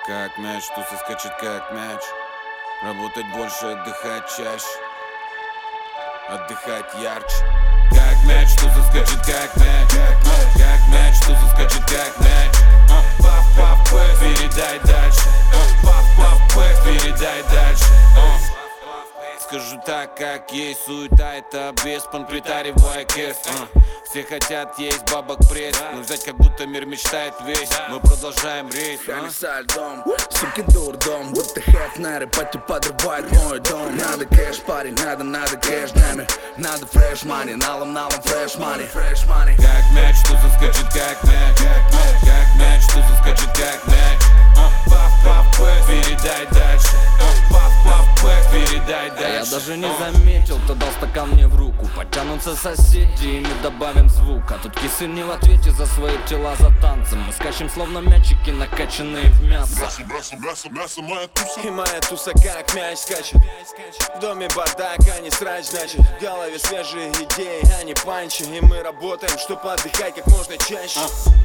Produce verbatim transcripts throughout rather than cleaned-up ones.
Как мяч, что соскочит как мяч. Работать больше, отдыхать чаще. Отдыхать ярче. Как мяч, что соскочит как мяч. Как мяч, что соскочит как мяч. Паф-паф-пэф, передай дальше. Паф-паф-пэф, передай дальше. Скажу так, как есть, суета это беспон, притаривая кэс. Все хотят есть бабок пресс, но взять как будто мир мечтает весь. Мы продолжаем рейс. Комиссар дом, суки дурдом, будто хэт на рэпате подрывает мой дом. Надо кэш, парень, надо, надо кэш нами. Надо фреш мани, налом, налом фреш мани, фреш мани. Как мяч, что соскочит как мяч. Как мяч, что соскочит как мяч. Паф-паф-пэф, передай дальше. Паф-паф-пэф, передай дальше. Я даже не заметил, кто дал стакан мне в руку. Потянутся соседи и мы добавим звук. А тут кисы не в ответе за свои тела за танцем. Мы скачем словно мячики, накачанные в мясо. Мясо, мясо, мясо, моя туса. И моя туса как мяч скачет. В доме бардак, а не срач, значит. В голове свежие идеи, а не панчи. И мы работаем, чтобы отдыхать как можно чаще.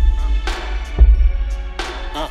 А. А.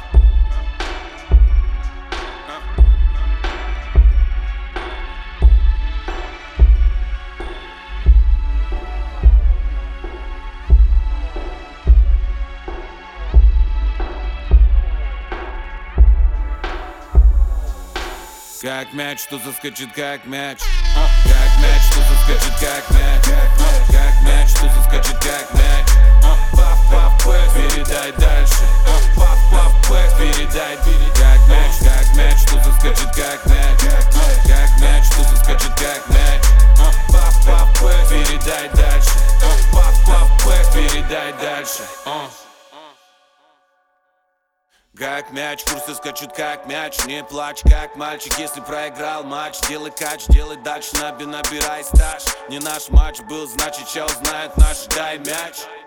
Как мяч, что заскочит как мяч. Как мяч, что заскочит как мяч. Как мяч, что заскочит как мяч. Паф-паф-пэф, передай дальше. Паф-паф-пэф, передай, передай. Как мяч, как мяч, что заскочит как мяч. Как мяч, что заскочит как мяч. Паф-паф-пэф, передай дальше. Паф-паф-пэф, передай дальше. Как мяч, курсы скачут как мяч. Не плачь как мальчик, если проиграл матч. Делай кач, делай дальше, наби, набирай стаж. Не наш матч был, значит, чел знает наш, дай мяч.